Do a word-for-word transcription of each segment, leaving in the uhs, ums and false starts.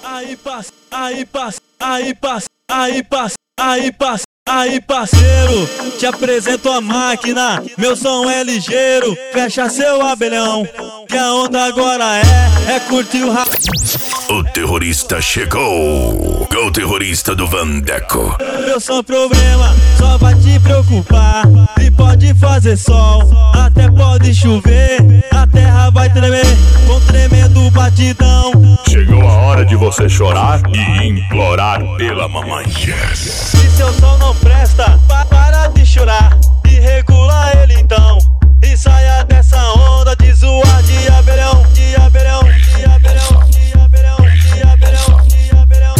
Aí passa, aí passa, aí passa, aí passa, aí passa. Aí parceiro, te apresento a máquina, meu som é ligeiro, fecha seu abelhão, que a onda agora é, é curtir o rap. O terrorista chegou, o terrorista do Vandeco. Meu som problema, só vai te preocupar, e pode fazer sol, até pode chover, a terra vai tremer, com tremendo batidão. Chegou a hora de você chorar e implorar pela mamãe. Yes. Se seu som não presta, pa para de chorar e regula ele então, e saia dessa onda de zoar de abelhão, de abelhão, de abelhão, de abelhão, de abelhão, de abelhão.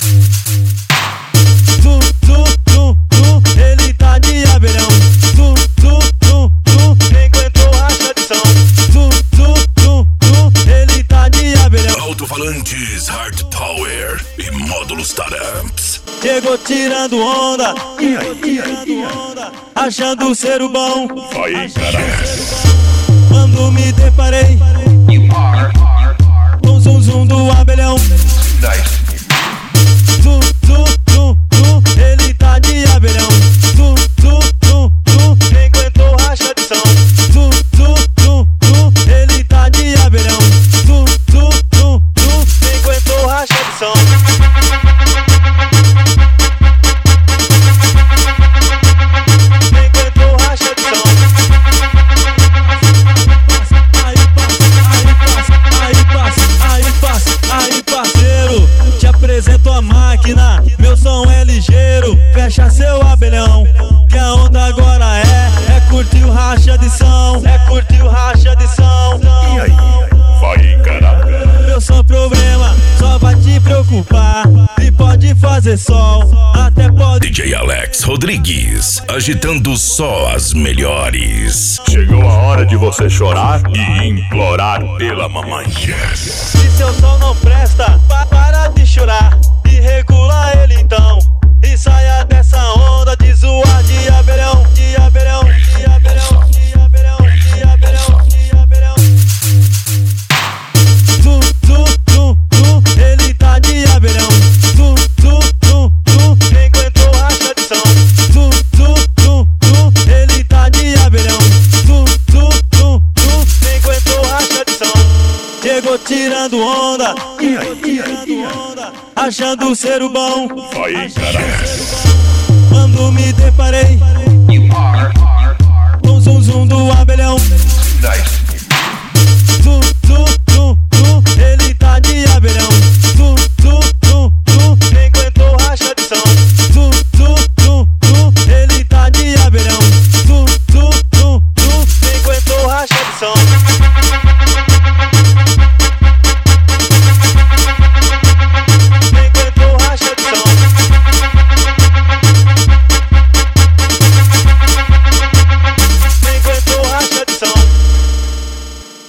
Zum, zum, zum, zum, ele tá de abelhão. Zum, zum, zum, zum, quem aguentou racha de som. Zum, zum, zum, zum, ele tá de abelhão. Alto-falantes, hard power e módulos taramps. Chegou tirando onda, chegou tirando onda, achando ser o bom. Vai encarar. Quando me deparei com o zum zum do abelhão. Zum, zum, zum, zum, ele tá de abelhão. Zum, zum, zum, zum, quem aguentou racha de som. Zum, zum, zum, zum, ele tá de abelhão. Zum, zum, zum, zum, quem aguentou racha de som. Apresento a máquina, meu som é ligeiro, fecha seu abelhão, que a onda agora é, é curtir o racha de som, é curtir o racha de som. E aí, vai encarar? Meu som problema, só vai te preocupar, e pode fazer sol, até pode. D J Alex Rodrigues, agitando só as melhores. Chegou a hora de você chorar e implorar pela mamãe. Yes. Se seu som não presta, pa para de chorar e regula ele então, e saia dessa onda de zoar de abelhão, de abelhão, de abelhão, de abelhão, de abelhão, de abelhão. Zum, zum, zum, zum, ele tá de abelhão. Zum, zum, zum, zum, quem aguentou racha de som. Zum, zum, zum, zum, ele tá de abelhão. Zum, zum, zum, zum, quem aguentou racha de som. Chegou tirando onda, chegou tirando onda, achando ser o bom. Vai encarar. Quando me deparei com o zum zum do abelhão.